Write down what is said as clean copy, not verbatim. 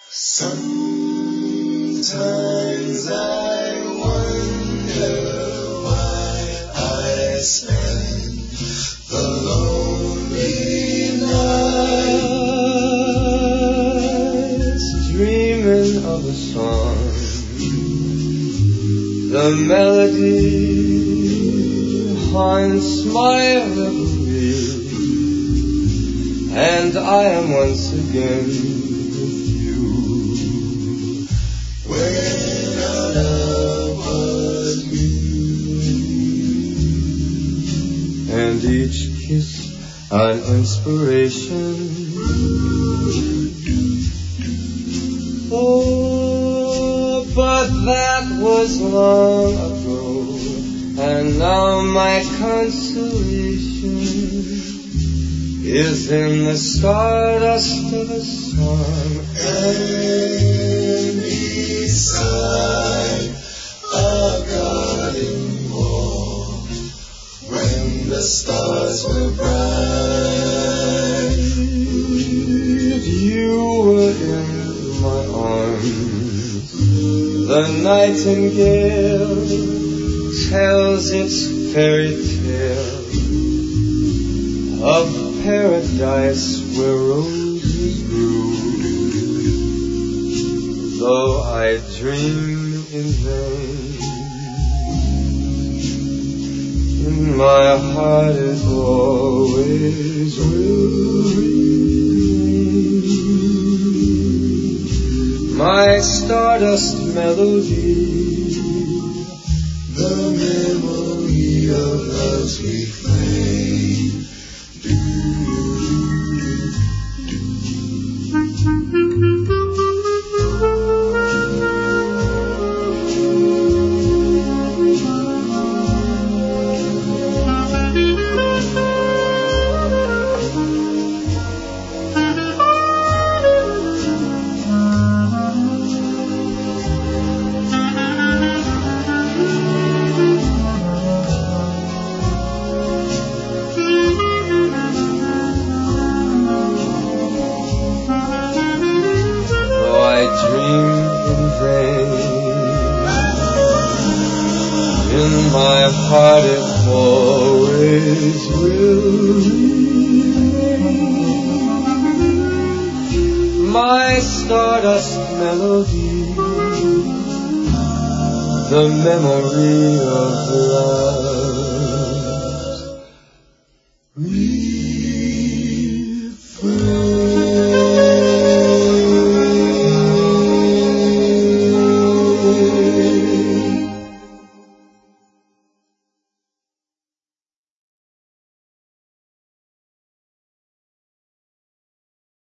Sometimes I wonder why I spend the lonely nights dreaming of a song. The melody haunts my reverie, and I am once again with you. When our love was new, and each kiss an inspiration. Oh, but that was long ago, and now my consolation is in the stardust of a song, and beside a garden wall, when the stars were bright, you were in my arms. The nightingale tells its fairy tale of paradise where roses grew. Though I dream in vain, in my heart it always will remain. My stardust melody, the memory of love's refrain. My heart it always will remain. My stardust melody, the memory of love.